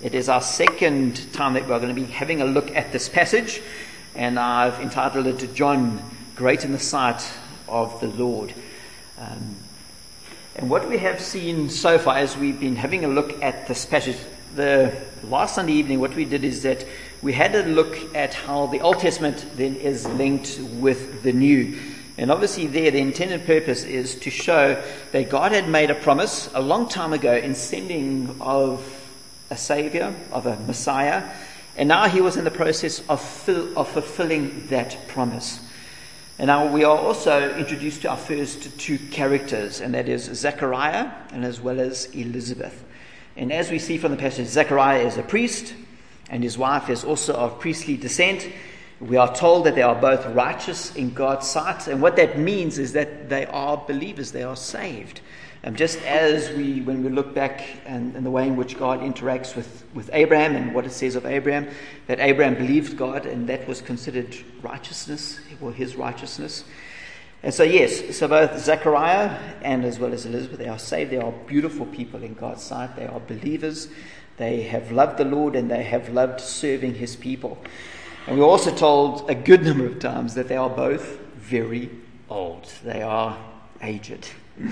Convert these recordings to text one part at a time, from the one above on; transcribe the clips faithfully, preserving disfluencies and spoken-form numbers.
It is our second time that we're going to be having a look at this passage, and I've entitled it to John, Great in the Sight of the Lord. Um, and what we have seen so far as we've been having a look at this passage, the last Sunday evening what we did is that we had a look at how the Old Testament then is linked with the New. And obviously there the intended purpose is to show that God had made a promise a long time ago in sending of a Savior, of a Messiah, and now he was in the process of, fill, of fulfilling that promise. And now we are also introduced to our first two characters, and that is Zechariah and as well as Elizabeth. And as we see from the passage, Zechariah is a priest, and his wife is also of priestly descent. We are told that they are both righteous in God's sight, and what that means is that they are believers, they are saved. Um, just as we, when we look back and, and the way in which God interacts with, with Abraham and what it says of Abraham, that Abraham believed God and that was considered righteousness, or his righteousness. And so yes, so both Zechariah and as well as Elizabeth, they are saved. They are beautiful people in God's sight. They are believers. They have loved the Lord and they have loved serving his people. And we're also told a good number of times that they are both very old. They are aged.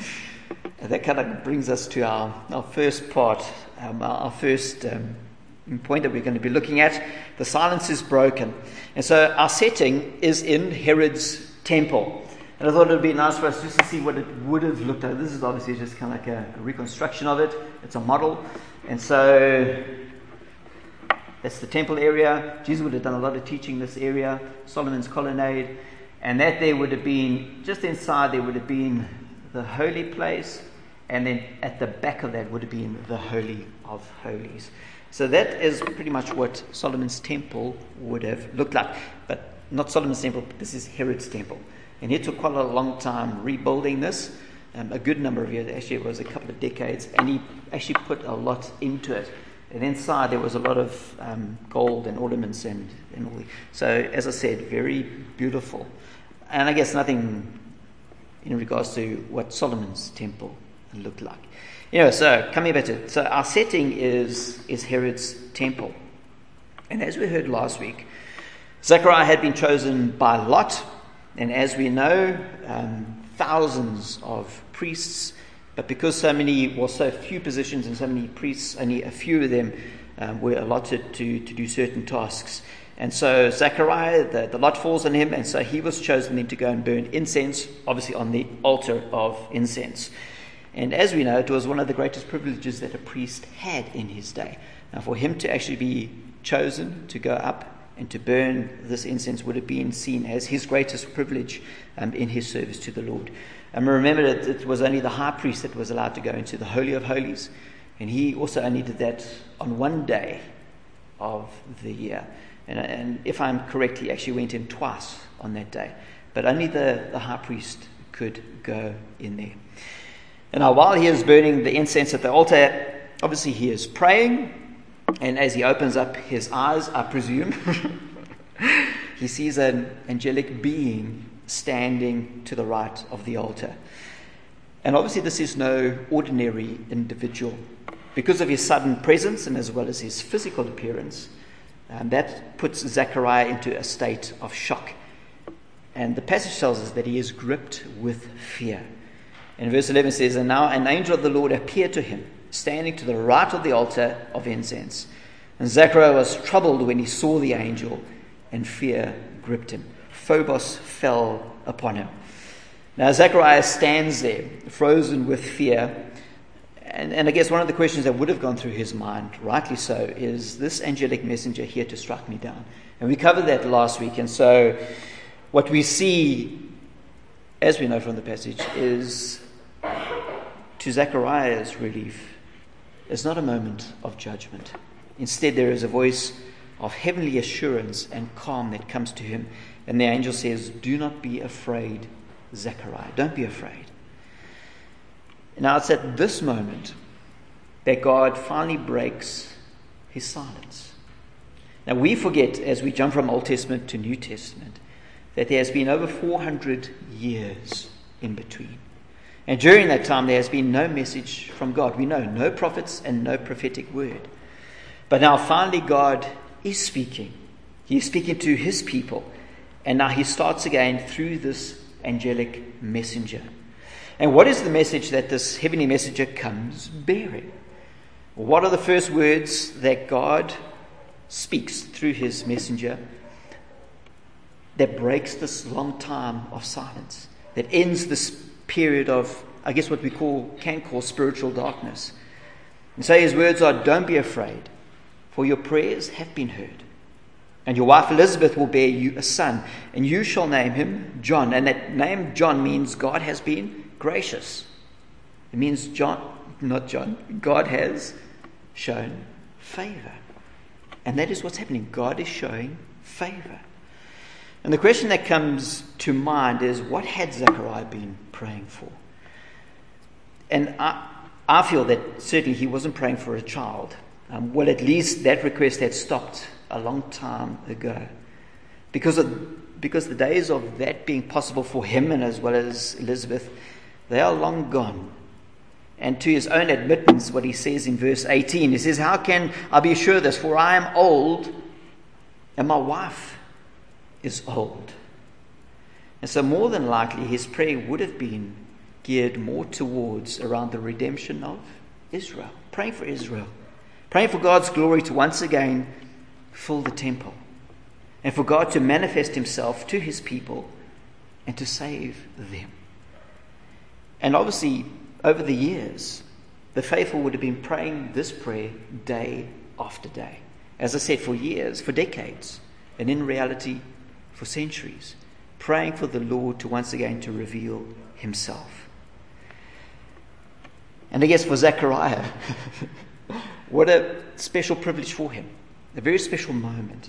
And that kind of brings us to our, our first part, um, our first um, point that we're going to be looking at. The silence is broken. And so our setting is in Herod's temple. And I thought it would be nice for us just to see what it would have looked like. This is obviously just kind of like a, a reconstruction of it. It's a model. And so that's the temple area. Jesus would have done a lot of teaching in this area. Solomon's colonnade. And that there would have been, just inside there would have been the holy place, and then at the back of that would have been the Holy of Holies. So that is pretty much what Solomon's temple would have looked like. But not Solomon's temple, this is Herod's temple. And he took quite a long time rebuilding this, um, a good number of years, actually it was a couple of decades, and he actually put a lot into it. And inside there was a lot of um, gold and ornaments and, and all that. So as I said, very beautiful. And I guess nothing in regards to what Solomon's temple looked like. You know, so coming back to it, so our setting is, is Herod's temple. And as we heard last week, Zechariah had been chosen by lot, and as we know, um, thousands of priests, but because so many, well, so few positions and so many priests, only a few of them um, were allotted to, to do certain tasks. And so Zechariah, the, the lot falls on him, and so he was chosen then to go and burn incense, obviously on the altar of incense. And as we know, it was one of the greatest privileges that a priest had in his day. Now, for him to actually be chosen to go up and to burn this incense would have been seen as his greatest privilege um, in his service to the Lord. And remember that it was only the high priest that was allowed to go into the Holy of Holies, and he also only did that on one day of the year. And, and if I'm correct, he actually went in twice on that day. But only the, the high priest could go in there. And now while he is burning the incense at the altar, obviously he is praying. And as he opens up his eyes, I presume, he sees an angelic being standing to the right of the altar. And obviously this is no ordinary individual. Because of his sudden presence and as well as his physical appearance, Um, that puts Zechariah into a state of shock. And the passage tells us that he is gripped with fear. And verse eleven says, "And now an angel of the Lord appeared to him, standing to the right of the altar of incense. And Zechariah was troubled when he saw the angel, and fear gripped him." Phobos fell upon him. Now Zechariah stands there, frozen with fear. And, and I guess one of the questions that would have gone through his mind, rightly so, is this angelic messenger here to strike me down? And we covered that last week. And so what we see, as we know from the passage, is to Zechariah's relief, it's not a moment of judgment. Instead, there is a voice of heavenly assurance and calm that comes to him. And the angel says, "Do not be afraid, Zechariah. Don't be afraid." Now it's at this moment that God finally breaks his silence. Now we forget, as we jump from Old Testament to New Testament, that there has been over four hundred years in between. And during that time there has been no message from God. We know no prophets and no prophetic word. But now finally God is speaking. He is speaking to his people. And now he starts again through this angelic messenger. And what is the message that this heavenly messenger comes bearing? What are the first words that God speaks through his messenger that breaks this long time of silence, that ends this period of, I guess, what we call can call spiritual darkness? And so his words are, don't be afraid, for your prayers have been heard. And your wife Elizabeth will bear you a son, and you shall name him John. And that name John means God has been gracious. It means John, not John, God has shown favor. And that is what's happening. God is showing favor. And the question that comes to mind is, what had Zechariah been praying for? And I, I feel that certainly he wasn't praying for a child. Um, well, at least that request had stopped a long time ago. Because of, because the days of that being possible for him and as well as Elizabeth, they are long gone. And to his own admittance, what he says in verse eighteen, he says, how can I be sure of this? For I am old and my wife is old. And so more than likely his prayer would have been geared more towards around the redemption of Israel. Praying for Israel. Praying for God's glory to once again fill the temple. And for God to manifest himself to his people and to save them. And obviously, over the years, the faithful would have been praying this prayer day after day. As I said, for years, for decades, and in reality, for centuries, praying for the Lord to once again to reveal himself. And I guess for Zechariah, what a special privilege for him. A very special moment.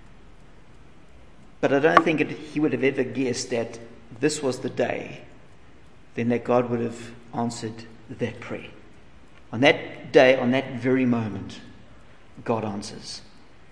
But I don't think it, he would have ever guessed that this was the day then that God would have answered that prayer. On that day, on that very moment, God answers.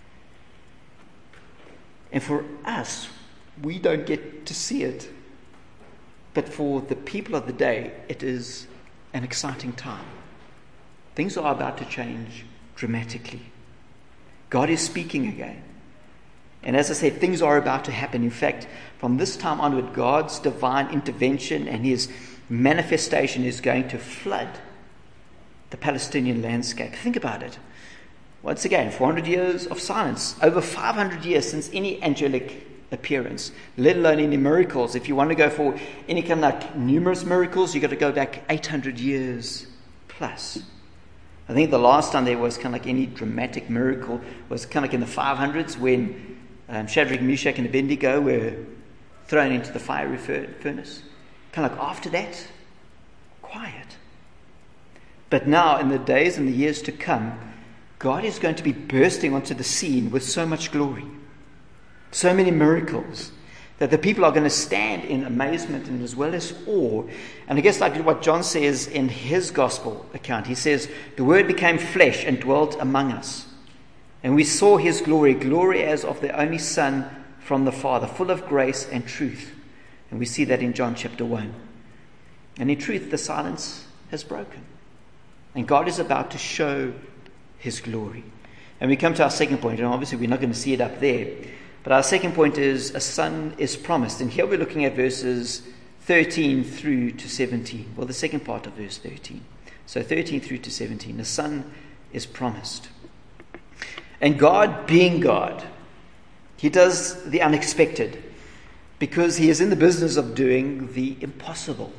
And for us, we don't get to see it. But for the people of the day, it is an exciting time. Things are about to change dramatically. God is speaking again. And as I said, things are about to happen. In fact, from this time onward, God's divine intervention and his manifestation is going to flood the Palestinian landscape. Think about it. Once again, four hundred years of silence, over five hundred years since any angelic appearance, let alone any miracles. If you want to go for any kind of like numerous miracles, you've got to go back eight hundred years plus. I think the last time there was kind of like any dramatic miracle was kind of like in the five hundreds when um, Shadrach, Meshach, and Abednego were thrown into the fiery furnace. Kind of like after that, quiet. But now, in the days and the years to come, God is going to be bursting onto the scene with so much glory, so many miracles, that the people are going to stand in amazement and as well as awe. And I guess like what John says in his gospel account, he says, the Word became flesh and dwelt among us. And we saw his glory, glory as of the only Son from the Father, full of grace and truth. And we see that in John chapter one. And in truth, the silence has broken. And God is about to show his glory. And we come to our second point, and obviously we're not going to see it up there. But our second point is a son is promised. And here we're looking at verses thirteen through to seventeen. Well, the second part of verse thirteen. So thirteen through to seventeen. A son is promised. And God, being God, he does the unexpected because he is in the business of doing the impossible.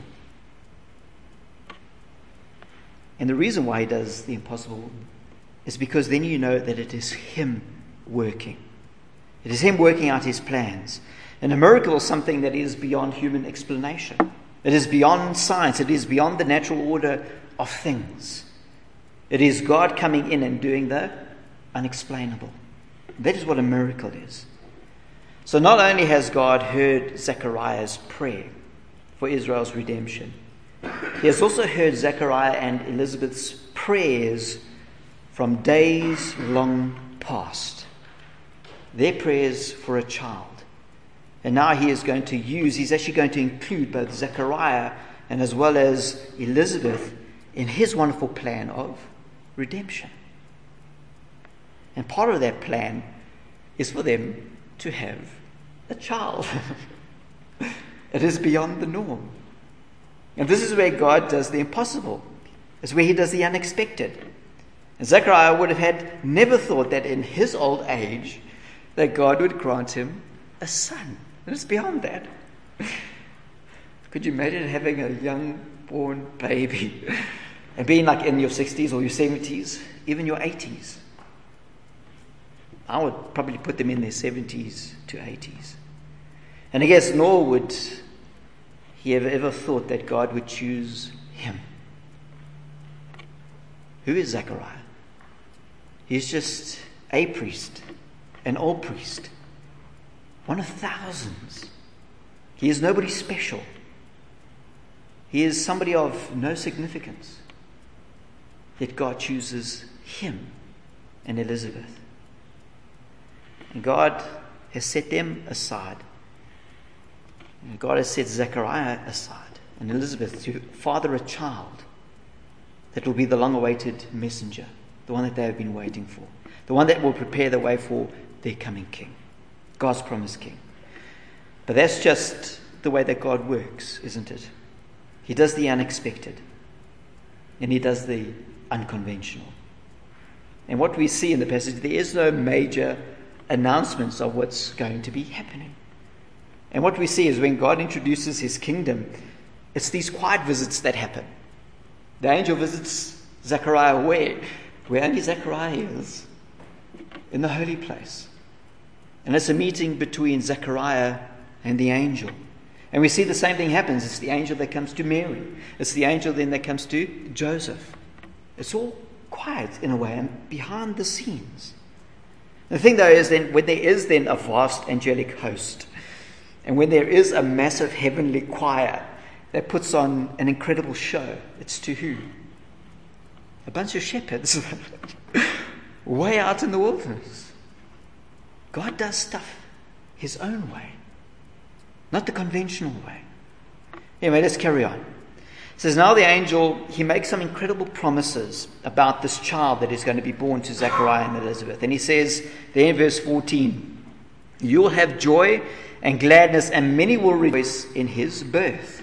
And the reason why he does the impossible is because then you know that it is him working. It is him working out his plans. And a miracle is something that is beyond human explanation. It is beyond science. It is beyond the natural order of things. It is God coming in and doing the unexplainable. That is what a miracle is. So not only has God heard Zechariah's prayer for Israel's redemption, he has also heard Zechariah and Elizabeth's prayers from days long past. Their prayers for a child. And now he is going to use, he's actually going to include both Zechariah and as well as Elizabeth in his wonderful plan of redemption. And part of that plan is for them to have a child. It is beyond the norm. And this is where God does the impossible. It's where he does the unexpected. And Zechariah would have had never thought that in his old age that God would grant him a son. And it's beyond that. Could you imagine having a young born baby and being like in your sixties or your seventies, even your eighties? I would probably put them in their seventies to eighties. And I guess nor would he have ever thought that God would choose him. Who is Zechariah? He's just a priest, an old priest, one of thousands. He is nobody special. He is somebody of no significance. Yet God chooses him and Elizabeth. And God has set them aside. And God has set Zechariah aside and Elizabeth to father a child that will be the long-awaited messenger, the one that they have been waiting for, the one that will prepare the way for their coming king, God's promised king. But that's just the way that God works, isn't it? He does the unexpected, and he does the unconventional. And what we see in the passage, there is no major announcements of what's going to be happening. And what we see is when God introduces his kingdom, it's these quiet visits that happen. The angel visits Zechariah where? Where only Zechariah is, in the holy place. And it's a meeting between Zechariah and the angel. And we see the same thing happens. It's the angel that comes to Mary. It's the angel then that comes to Joseph. It's all quiet in a way and behind the scenes. The thing though is then when there is then a vast angelic host, and when there is a massive heavenly choir that puts on an incredible show, it's to who? A bunch of shepherds way out in the wilderness. God does stuff his own way, not the conventional way. Anyway, let's carry on. It says, now the angel, he makes some incredible promises about this child that is going to be born to Zechariah and Elizabeth. And he says there in verse fourteen, you'll have joy and gladness, and many will rejoice in his birth.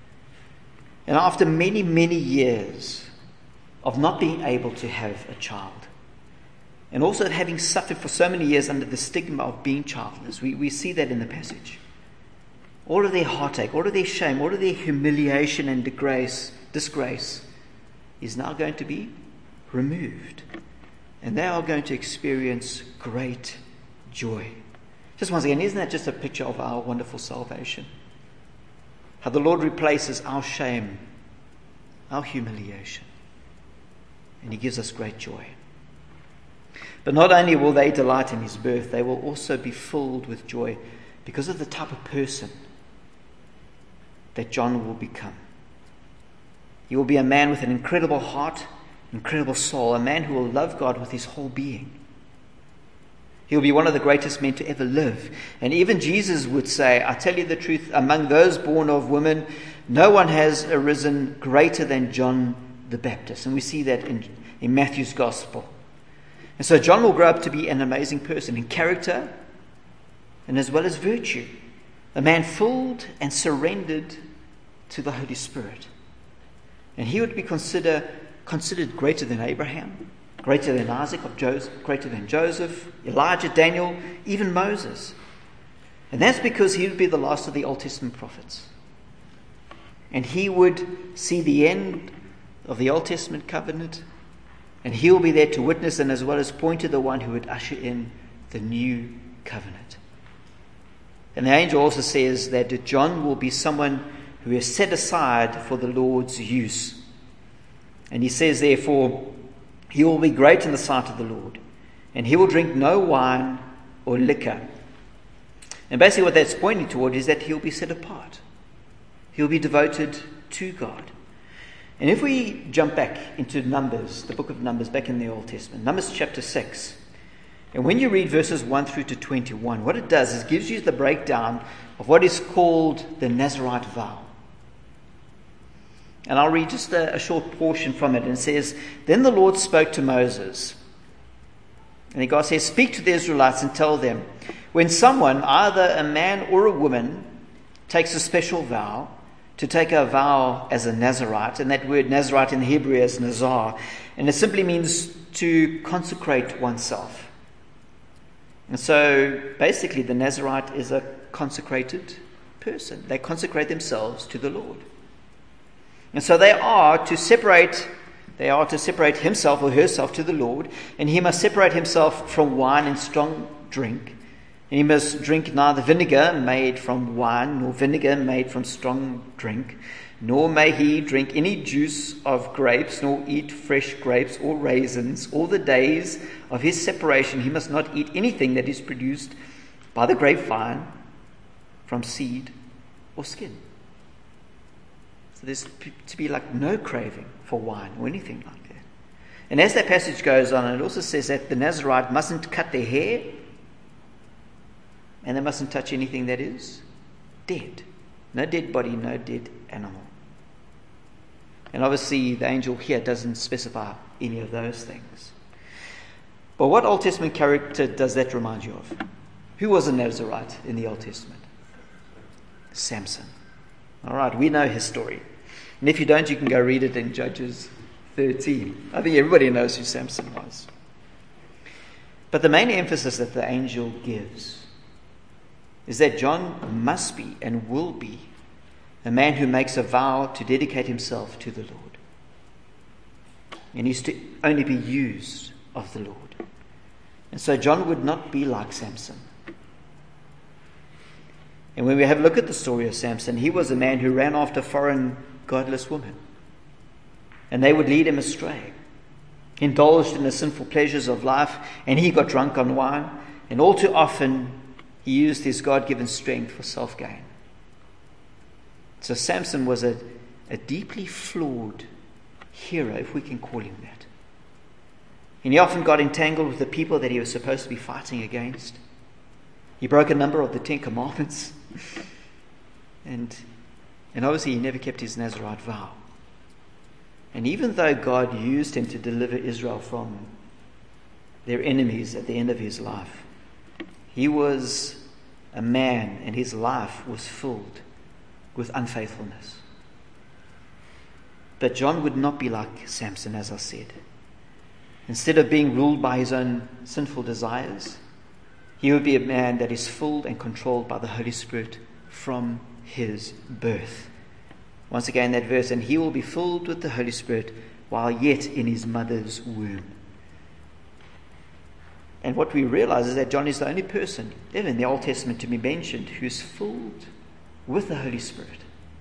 And after many, many years of not being able to have a child, and also having suffered for so many years under the stigma of being childless, we, we see that in the passage. All of their heartache, all of their shame, all of their humiliation and disgrace, disgrace is now going to be removed. And they are going to experience great joy. Just once again, isn't that just a picture of our wonderful salvation? How the Lord replaces our shame, our humiliation, and he gives us great joy. But not only will they delight in his birth, they will also be filled with joy because of the type of person that John will become. He will be a man with an incredible heart, incredible soul, a man who will love God with his whole being. He will be one of the greatest men to ever live. And even Jesus would say, I tell you the truth, among those born of women, no one has arisen greater than John the Baptist. And we see that in, in Matthew's Gospel. And so John will grow up to be an amazing person in character and as well as virtue. A man filled and surrendered to the Holy Spirit. And he would be consider, considered greater than Abraham, greater than Isaac, of Joseph, greater than Joseph, Elijah, Daniel, even Moses. And that's because he would be the last of the Old Testament prophets. And he would see the end of the Old Testament covenant, and he will be there to witness and as well as point to the one who would usher in the new covenant. And the angel also says that John will be someone who is set aside for the Lord's use. And he says, therefore, he will be great in the sight of the Lord, and he will drink no wine or liquor. And basically what that's pointing toward is that he'll be set apart. He'll be devoted to God. And if we jump back into Numbers, the book of Numbers, back in the Old Testament, Numbers chapter six, and when you read verses one through to twenty-one, what it does is it gives you the breakdown of what is called the Nazirite vow. And I'll read just a, a short portion from it. And it says, then the Lord spoke to Moses. And then God says, speak to the Israelites and tell them, when someone, either a man or a woman, takes a special vow, to take a vow as a Nazirite, and that word Nazirite in Hebrew is Nazar, and it simply means to consecrate oneself. And so basically the Nazirite is a consecrated person. They consecrate themselves to the Lord. And so they are to separate they are to separate himself or herself to the Lord, and he must separate himself from wine and strong drink. And he must drink neither vinegar made from wine, nor vinegar made from strong drink, nor may he drink any juice of grapes, nor eat fresh grapes or raisins. All the days of his separation he must not eat anything that is produced by the grapevine, from seed or skin. So there's to be like no craving for wine or anything like that. And as that passage goes on, it also says that the Nazirite mustn't cut their hair, and they mustn't touch anything that is dead. No dead body, no dead animal. And obviously the angel here doesn't specify any of those things. But what Old Testament character does that remind you of? Who was a Nazirite in the Old Testament? Samson. All right, we know his story. And if you don't, you can go read it in Judges thirteen. I think everybody knows who Samson was. But the main emphasis that the angel gives is that John must be and will be a man who makes a vow to dedicate himself to the Lord. And he's to only be used of the Lord. And so John would not be like Samson. And when we have a look at the story of Samson, he was a man who ran after foreign godless women. And they would lead him astray. He indulged in the sinful pleasures of life, and he got drunk on wine. And all too often, he used his God-given strength for self-gain. So Samson was a, a deeply flawed hero, if we can call him that. And he often got entangled with the people that he was supposed to be fighting against. He broke a number of the Ten Commandments. And, and obviously he never kept his Nazirite vow. And even though God used him to deliver Israel from their enemies at the end of his life, he was a man and his life was filled with unfaithfulness. But John would not be like Samson, as I said. Instead of being ruled by his own sinful desires, he would be a man that is filled and controlled by the Holy Spirit from his birth. Once again, that verse, and he will be filled with the Holy Spirit while yet in his mother's womb. And what we realize is that John is the only person ever in the Old Testament to be mentioned who's filled with the Holy Spirit,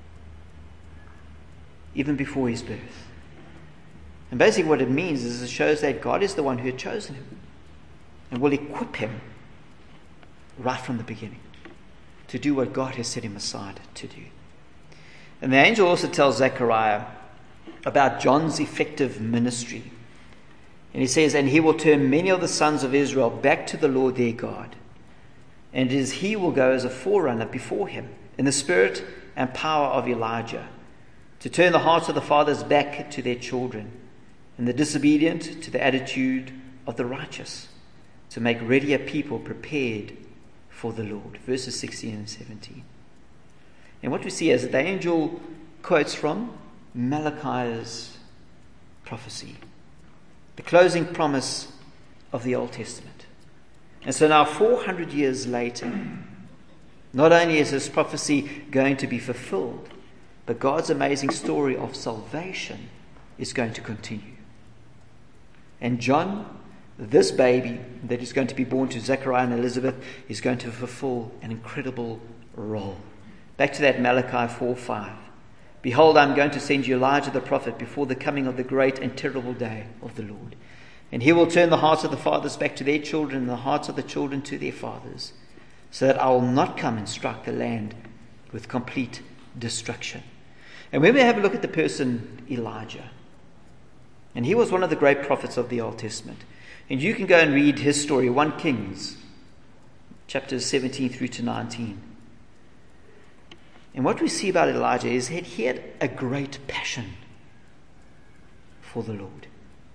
even before his birth. And basically what it means is it shows that God is the one who had chosen him and will equip him right from the beginning to do what God has set him aside to do. And the angel also tells Zechariah about John's effective ministry. And he says, and he will turn many of the sons of Israel back to the Lord their God. And it is he will go as a forerunner before him in the spirit and power of Elijah, to turn the hearts of the fathers back to their children, and the disobedient to the attitude of the righteous, to make ready a people prepared for the Lord. Verses sixteen and seventeen. And what we see is that the angel quotes from Malachi's prophecy, the closing promise of the Old Testament. And so now four hundred years later, not only is this prophecy going to be fulfilled, but God's amazing story of salvation is going to continue. And John, this baby that is going to be born to Zechariah and Elizabeth, is going to fulfill an incredible role. Back to that Malachi four five. Behold, I am going to send you Elijah the prophet before the coming of the great and terrible day of the Lord. And he will turn the hearts of the fathers back to their children and the hearts of the children to their fathers, so that I will not come and strike the land with complete destruction. And when we have a look at the person Elijah, and he was one of the great prophets of the Old Testament, and you can go and read his story, First Kings, chapters seventeen through to nineteen. And what we see about Elijah is that he had a great passion for the Lord.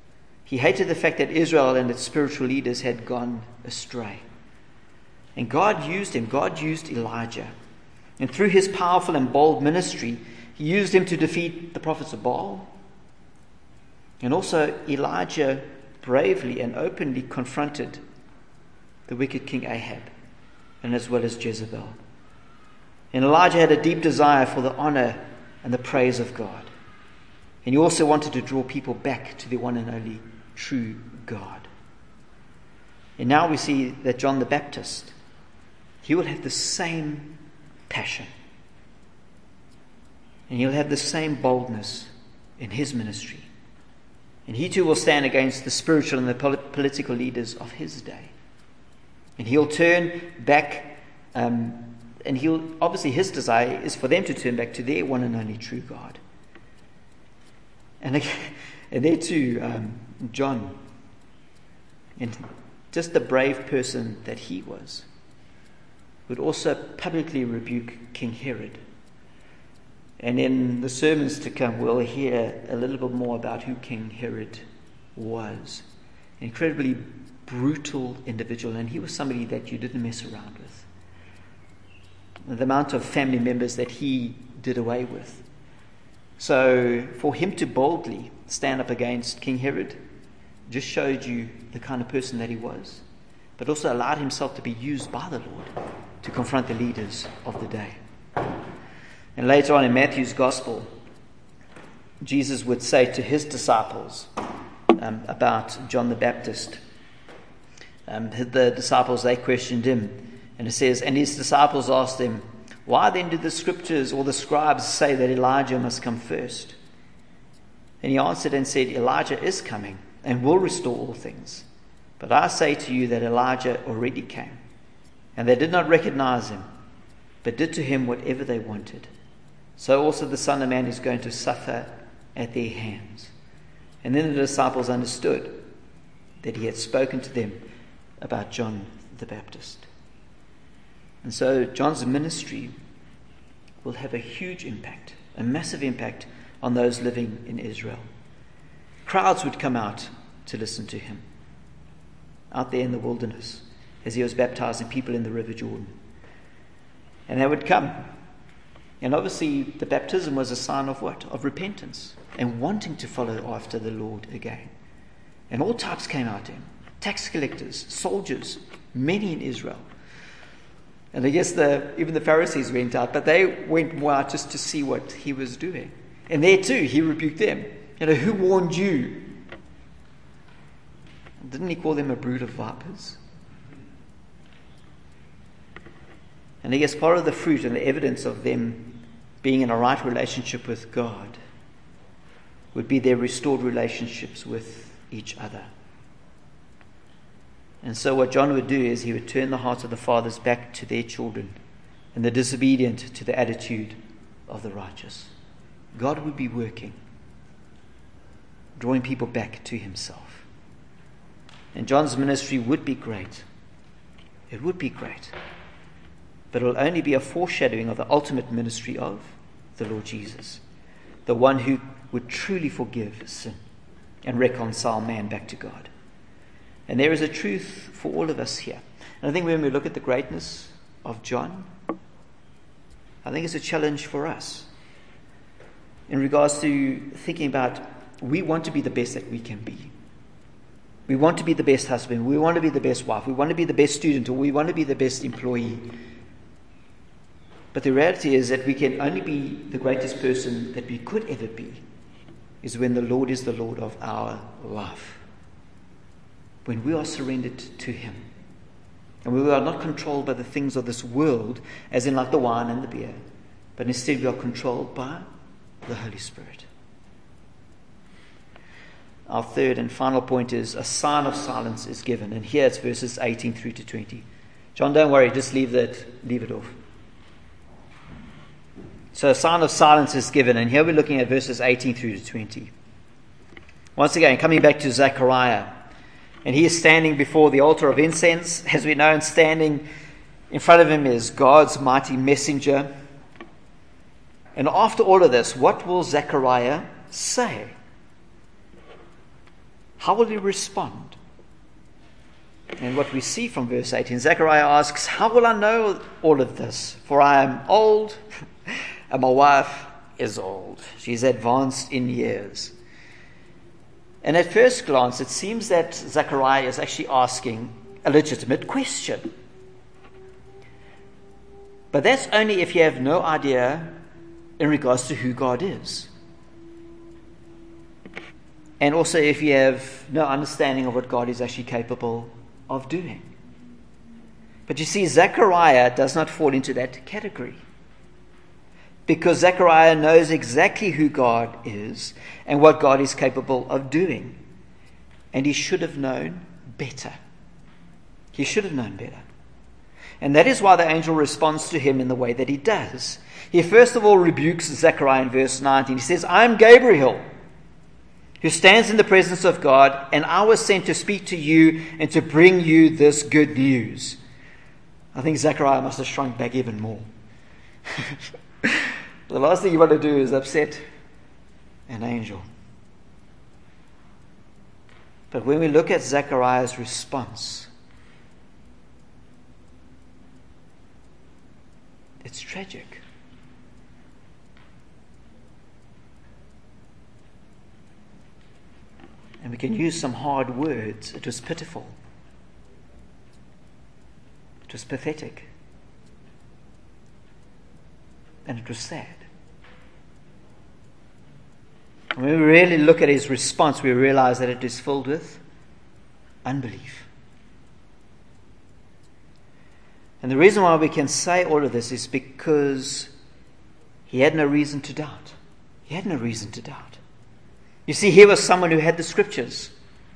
He hated the fact that Israel and its spiritual leaders had gone astray. And God used him. God used Elijah. And through his powerful and bold ministry, he used him to defeat the prophets of Baal. And also Elijah bravely and openly confronted the wicked King Ahab, and as well as Jezebel. And Elijah had a deep desire for the honor and the praise of God. And he also wanted to draw people back to the one and only true God. And now we see that John the Baptist, he will have the same passion. And he'll have the same boldness in his ministry. And he too will stand against the spiritual and the political leaders of his day. And he'll turn back, um, and he'll obviously his desire is for them to turn back to their one and only true God. And, again, and there too, um, John, and just the brave person that he was, would also publicly rebuke King Herod. And in the sermons to come, we'll hear a little bit more about who King Herod was. An incredibly brutal individual, and he was somebody that you didn't mess around with. The amount of family members that he did away with. So for him to boldly stand up against King Herod just showed you the kind of person that he was, but also allowed himself to be used by the Lord to confront the leaders of the day. And later on in Matthew's Gospel, Jesus would say to his disciples um, about John the Baptist. Um, the disciples, they questioned him. And it says, and his disciples asked him, why then do the scriptures or the scribes say that Elijah must come first? And he answered and said, Elijah is coming and will restore all things. But I say to you that Elijah already came. And they did not recognize him, but did to him whatever they wanted. So also the Son of Man is going to suffer at their hands. And then the disciples understood that he had spoken to them about John the Baptist. And so John's ministry will have a huge impact, a massive impact on those living in Israel. Crowds would come out to listen to him out there in the wilderness as he was baptizing people in the River Jordan. And they would come. And obviously the baptism was a sign of what? Of repentance and wanting to follow after the Lord again. And all types came out to him. Tax collectors, soldiers, many in Israel. And I guess the, even the Pharisees went out, but they went more out just to see what he was doing. And there too, he rebuked them. You know, who warned you? Didn't he call them a brood of vipers? And I guess part of the fruit and the evidence of them being in a right relationship with God would be their restored relationships with each other. And so what John would do is he would turn the hearts of the fathers back to their children and the disobedient to the attitude of the righteous. God would be working, drawing people back to himself. And John's ministry would be great. It would be great. But it will only be a foreshadowing of the ultimate ministry of the Lord Jesus, the one who would truly forgive sin and reconcile man back to God. And there is a truth for all of us here. And I think when we look at the greatness of John, I think it's a challenge for us in regards to thinking about, we want to be the best that we can be. We want to be the best husband. We want to be the best wife. We want to be the best student, or we want to be the best employee. But the reality is that we can only be the greatest person that we could ever be is when the Lord is the Lord of our life. When we are surrendered to him. And we are not controlled by the things of this world, as in like the wine and the beer, but instead we are controlled by the Holy Spirit. Our third and final point is a sign of silence is given. And here it's verses eighteen through to twenty. John, don't worry, just leave that, leave it off. So a sign of silence is given, and here we're looking at verses eighteen through to twenty. Once again, coming back to Zechariah, and he is standing before the altar of incense. As we know, and standing in front of him is God's mighty messenger. And after all of this, what will Zechariah say? How will he respond? And what we see from verse eighteen, Zechariah asks, how will I know all of this? For I am old, and my wife is old. She's advanced in years. And at first glance, it seems that Zechariah is actually asking a legitimate question. But that's only if you have no idea in regards to who God is. And also if you have no understanding of what God is actually capable of doing. But you see, Zechariah does not fall into that category. Because Zechariah knows exactly who God is and what God is capable of doing. And he should have known better. He should have known better. And that is why the angel responds to him in the way that he does. He first of all rebukes Zechariah in verse nineteen. He says, I am Gabriel, who stands in the presence of God, and I was sent to speak to you and to bring you this good news. I think Zechariah must have shrunk back even more. The last thing you want to do is upset an angel. But when we look at Zechariah's response, it's tragic. And we can use some hard words. It was pitiful. It was pathetic. And it was sad. When we really look at his response, we realize that it is filled with unbelief. And the reason why we can say all of this is because he had no reason to doubt. He had no reason to doubt. You see, here was someone who had the scriptures.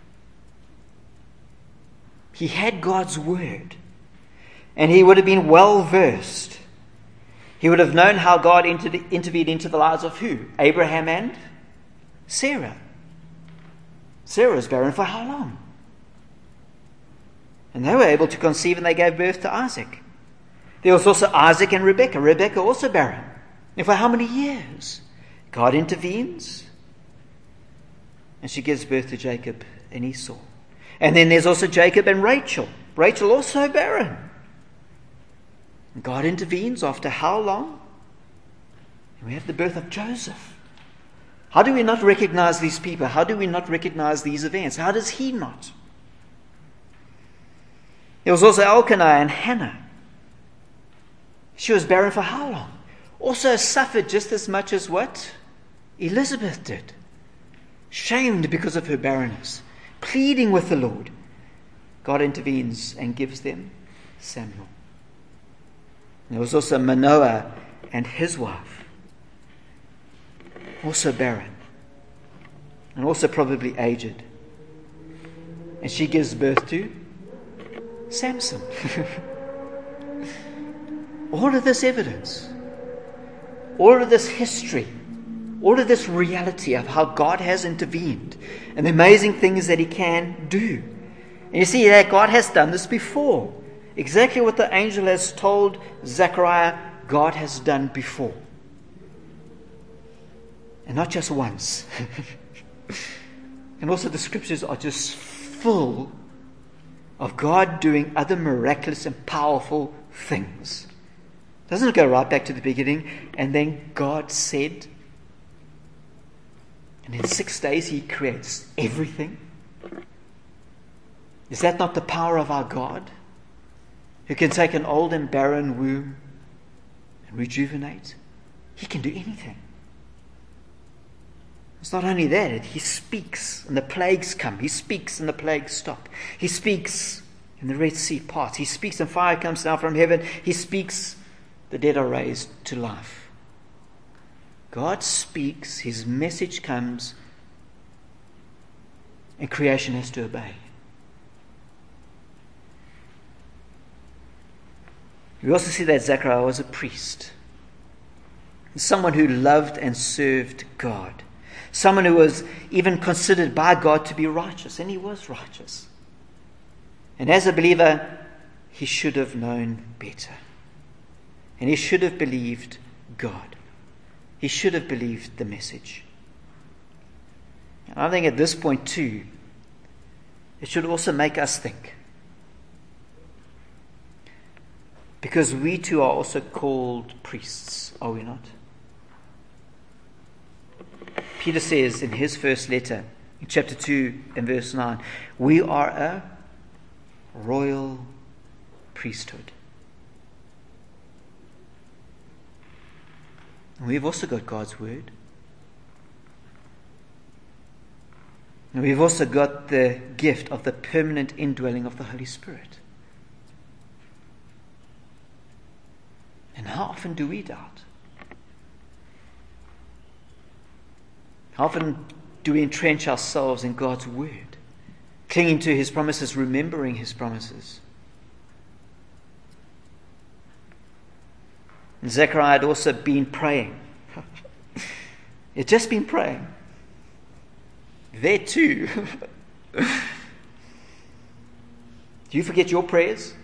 He had God's word. And he would have been well versed. He would have known how God inter- intervened into the lives of who? Abraham and Sarah. Sarah was barren for how long? And they were able to conceive and they gave birth to Isaac. There was also Isaac and Rebekah. Rebekah also barren. And for how many years? God intervenes. And she gives birth to Jacob and Esau. And then there's also Jacob and Rachel. Rachel also barren. And God intervenes after how long? And we have the birth of Joseph. How do we not recognize these people? How do we not recognize these events? How does he not? There was also Elkanah and Hannah. She was barren for how long? Also suffered just as much as what Elizabeth did. Shamed because of her barrenness. Pleading with the Lord. God intervenes and gives them Samuel. There was also Manoah and his wife. Also barren. And also probably aged. And she gives birth to Samson. All of this evidence, all of this history, all of this reality of how God has intervened and the amazing things that he can do. And you see that God has done this before. Exactly what the angel has told Zechariah, God has done before. And not just once. And also the scriptures are just full of God doing other miraculous and powerful things. Doesn't it go right back to the beginning? And then God said, and in six days he creates everything. Is that not the power of our God? Who can take an old and barren womb and rejuvenate? He can do anything. It's not only that, he speaks and the plagues come. He speaks and the plagues stop. He speaks and the Red Sea parts. He speaks and fire comes down from heaven. He speaks, the dead are raised to life. God speaks, his message comes, and creation has to obey. We also see that Zechariah was a priest. Someone who loved and served God. Someone who was even considered by God to be righteous. And he was righteous. And as a believer, he should have known better. And he should have believed God. He should have believed the message. And I think at this point too, it should also make us think. Because we too are also called priests, are we not? Peter says in his first letter, in chapter two and verse nine, we are a royal priesthood. And we've also got God's word. And we've also got the gift of the permanent indwelling of the Holy Spirit. And how often do we doubt? How often do we entrench ourselves in God's word, clinging to his promises, remembering his promises? And Zechariah had also been praying. He had just been praying. There too. Do you forget your prayers?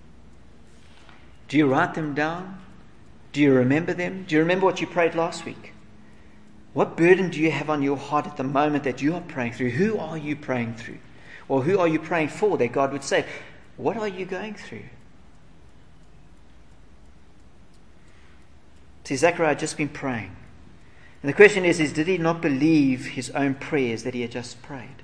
Do you write them down? Do you remember them? Do you remember what you prayed last week? What burden do you have on your heart at the moment that you are praying through? Who are you praying through? Or who are you praying for that God would say, what are you going through? See, Zechariah had just been praying. And the question is, is, did he not believe his own prayers that he had just prayed?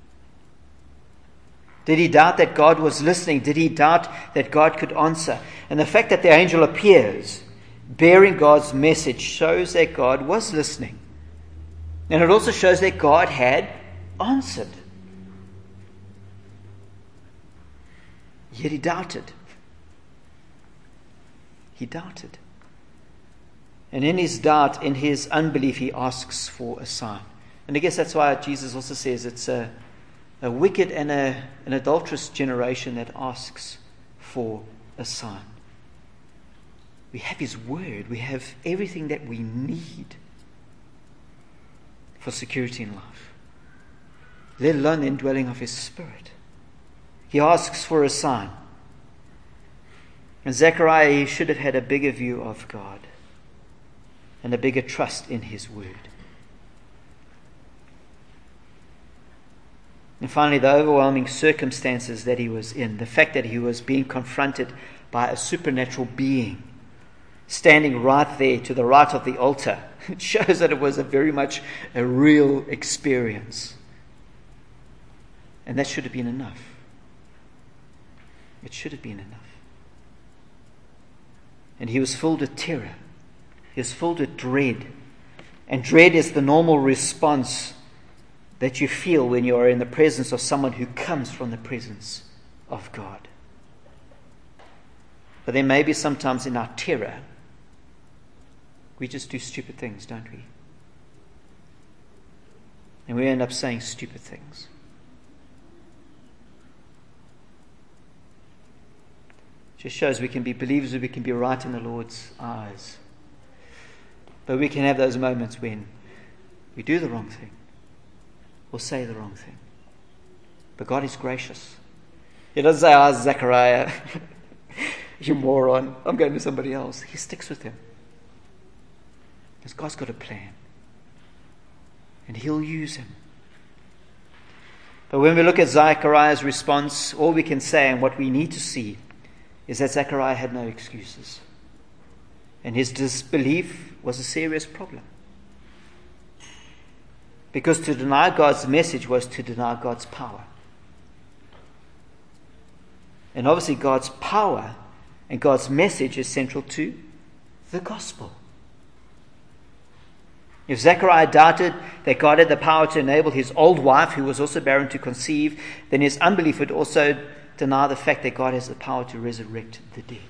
Did he doubt that God was listening? Did he doubt that God could answer? And the fact that the angel appears bearing God's message shows that God was listening. And it also shows that God had answered. Yet he doubted. He doubted. And in his doubt, in his unbelief, he asks for a sign. And I guess that's why Jesus also says it's a, a wicked and a, an adulterous generation that asks for a sign. We have his word. We have everything that we need for security in life, let alone the indwelling of his Spirit. He asks for a sign. And Zechariah, he should have had a bigger view of God and a bigger trust in his word. And finally, the overwhelming circumstances that he was in, the fact that he was being confronted by a supernatural being standing right there to the right of the altar, it shows that it was a very much a real experience. And that should have been enough. It should have been enough. And he was filled with terror. He was filled with dread. And dread is the normal response that you feel when you are in the presence of someone who comes from the presence of God. But then maybe sometimes in our terror, we just do stupid things, don't we? And we end up saying stupid things. It just shows we can be believers, we can be right in the Lord's eyes. But we can have those moments when we do the wrong thing or say the wrong thing. But God is gracious. He doesn't say, ah, Zechariah, you moron, I'm going to somebody else. He sticks with him. Because God's got a plan. And he'll use him. But when we look at Zechariah's response, all we can say and what we need to see is that Zechariah had no excuses. And his disbelief was a serious problem. Because to deny God's message was to deny God's power. And obviously God's power and God's message is central to the gospel. If Zechariah doubted that God had the power to enable his old wife, who was also barren, to conceive, then his unbelief would also deny the fact that God has the power to resurrect the dead.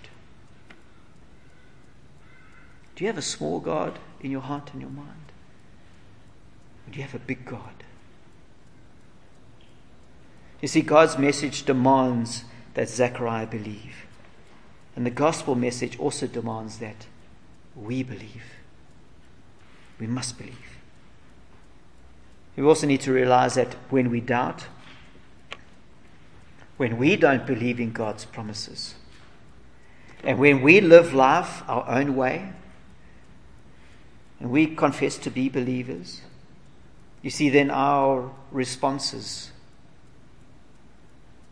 Do you have a small God in your heart and your mind? Or do you have a big God? You see, God's message demands that Zechariah believe. And the gospel message also demands that we believe. We must believe. We also need to realize that when we doubt, when we don't believe in God's promises, and when we live life our own way, and we confess to be believers, you see, then our responses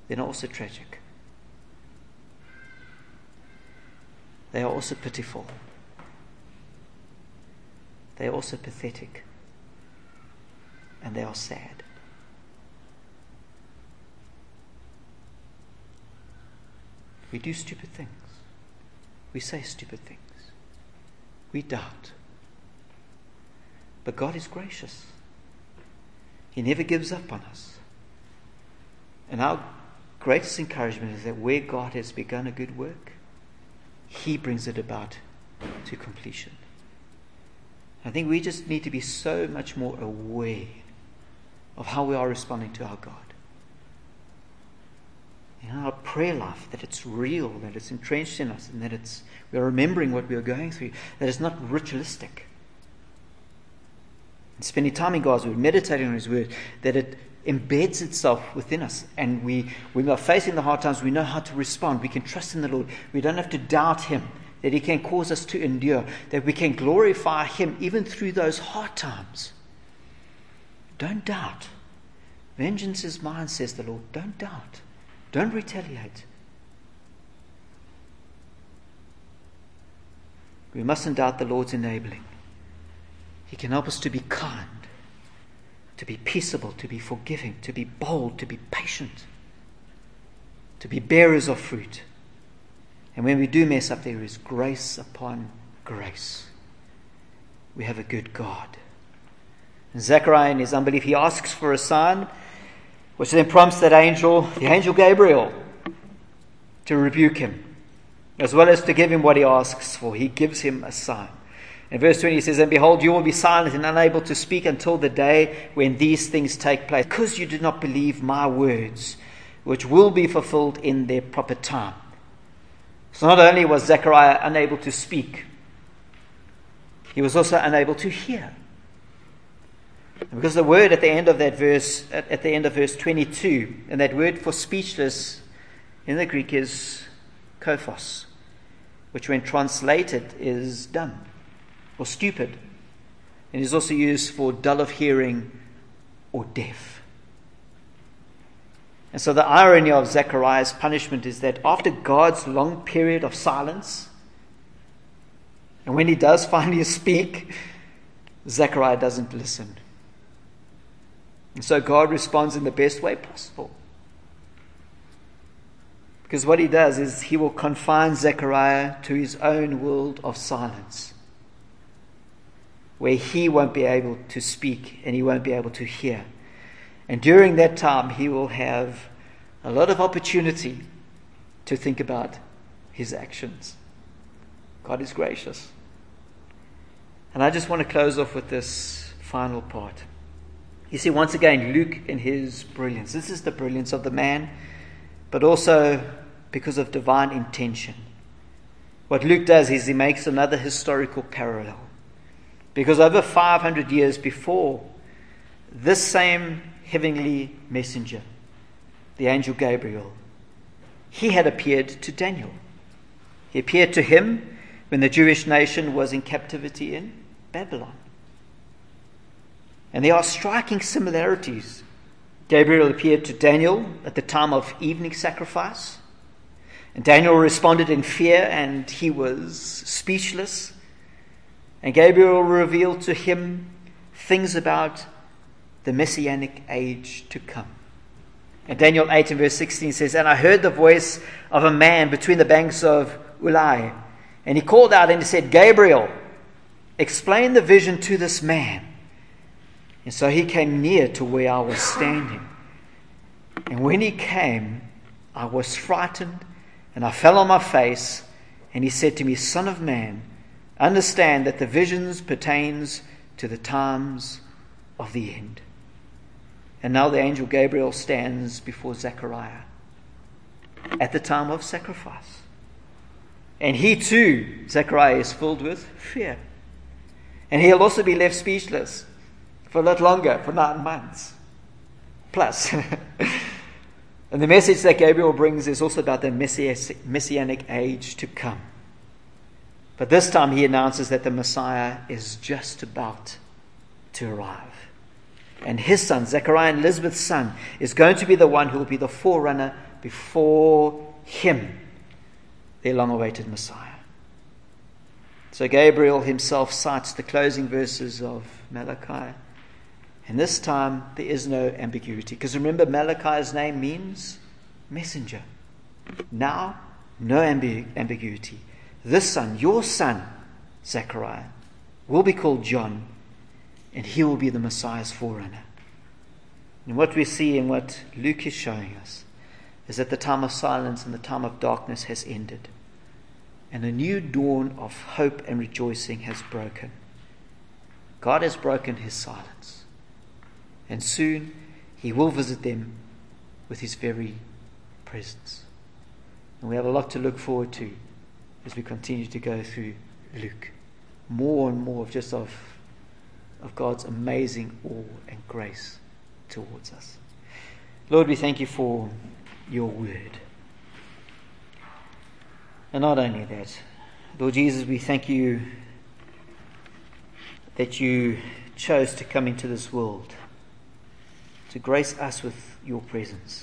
then are also tragic. They are also pitiful. They are also pathetic. And they are sad. We do stupid things. We say stupid things. We doubt. But God is gracious. He never gives up on us. And our greatest encouragement is that where God has begun a good work, He brings it about to completion. I think we just need to be so much more aware of how we are responding to our God. In our prayer life, that it's real, that it's entrenched in us, and that it's we are remembering what we are going through, that it's not ritualistic. And spending time in God's Word, meditating on His Word, that it embeds itself within us, and we, when we are facing the hard times, we know how to respond. We can trust in the Lord. We don't have to doubt Him, that He can cause us to endure, that we can glorify Him even through those hard times. Don't doubt. Vengeance is mine, says the Lord. Don't doubt. Don't retaliate. We mustn't doubt the Lord's enabling. He can help us to be kind, to be peaceable, to be forgiving, to be bold, to be patient, to be bearers of fruit. And when we do mess up, there is grace upon grace. We have a good God. And Zechariah, in his unbelief, he asks for a sign, which then prompts that angel, the angel Gabriel, to rebuke him, as well as to give him what he asks for. He gives him a sign. In verse twenty, he says, "And behold, you will be silent and unable to speak until the day when these things take place, because you did not believe my words, which will be fulfilled in their proper time." So not only was Zechariah unable to speak, he was also unable to hear. Because the word at the end of that verse, at, at the end of verse twenty-two, and that word for speechless in the Greek is kophos, which when translated is dumb or stupid, and is also used for dull of hearing or deaf. And so the irony of Zechariah's punishment is that after God's long period of silence, and when he does finally speak, Zechariah doesn't listen. And so God responds in the best way possible. Because what he does is he will confine Zechariah to his own world of silence, where he won't be able to speak and he won't be able to hear. And during that time, he will have a lot of opportunity to think about his actions. God is gracious. And I just want to close off with this final part. You see, once again, Luke in his brilliance. This is the brilliance of the man, but also because of divine intention. What Luke does is he makes another historical parallel. Because over five hundred years before, this same heavenly messenger, the angel Gabriel, he had appeared to Daniel. He appeared to him when the Jewish nation was in captivity in Babylon. And there are striking similarities. Gabriel appeared to Daniel at the time of evening sacrifice. And Daniel responded in fear and he was speechless. And Gabriel revealed to him things about the messianic age to come. And Daniel eight and verse sixteen says, "And I heard the voice of a man between the banks of Ulai. And he called out and he said, 'Gabriel, explain the vision to this man.' And so he came near to where I was standing. And when he came, I was frightened and I fell on my face. And he said to me, 'Son of man, understand that the visions pertains to the times of the end.'" And now the angel Gabriel stands before Zechariah at the time of sacrifice. And he too, Zechariah, is filled with fear. And he'll also be left speechless for a lot longer, for nine months plus. And the message that Gabriel brings is also about the messianic age to come. But this time he announces that the Messiah is just about to arrive. And his son, Zechariah and Elizabeth's son, is going to be the one who will be the forerunner before him their long-awaited Messiah. So Gabriel himself cites the closing verses of Malachi. And this time there is no ambiguity. Because remember, Malachi's name means messenger. Now, no ambi- ambiguity. This son, your son, Zechariah, will be called John, and he will be the Messiah's forerunner. And what we see and what Luke is showing us is that the time of silence and the time of darkness has ended, and a new dawn of hope and rejoicing has broken. God has broken his silence, and soon he will visit them with his very presence. And we have a lot to look forward to as we continue to go through Luke. More and more of just of, of God's amazing awe and grace towards us. Lord, we thank you for your word. And not only that, Lord Jesus, we thank you that you chose to come into this world to grace us with your presence.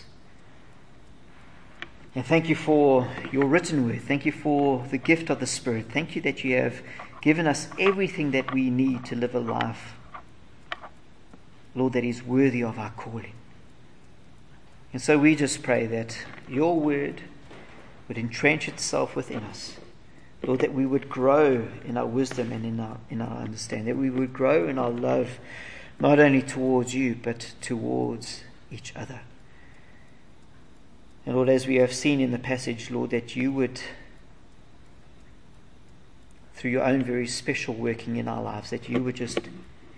And thank you for your written word. Thank you for the gift of the Spirit. Thank you that you have given us everything that we need to live a life, Lord, that is worthy of our calling. And so we just pray that your word would entrench itself within us. Lord, that we would grow in our wisdom and in our, in our understanding. That we would grow in our love, not only towards you, but towards each other. And Lord, as we have seen in the passage, Lord, that you would, through your own very special working in our lives, that you would just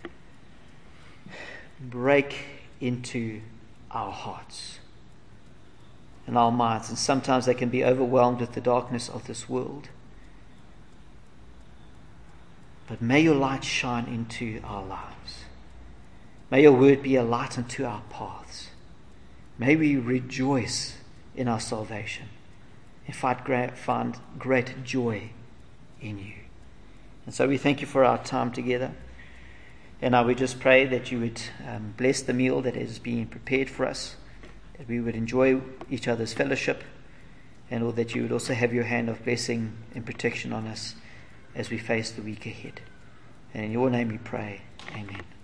break into our hearts and our minds. And sometimes they can be overwhelmed with the darkness of this world. But may your light shine into our lives. May your word be a light unto our paths. May we rejoice in our salvation and find great, find great joy in you. And so we thank you for our time together. And now we just pray that you would um, bless the meal that is being prepared for us, that we would enjoy each other's fellowship, and Lord, that you would also have your hand of blessing and protection on us as we face the week ahead. And in your name we pray. Amen.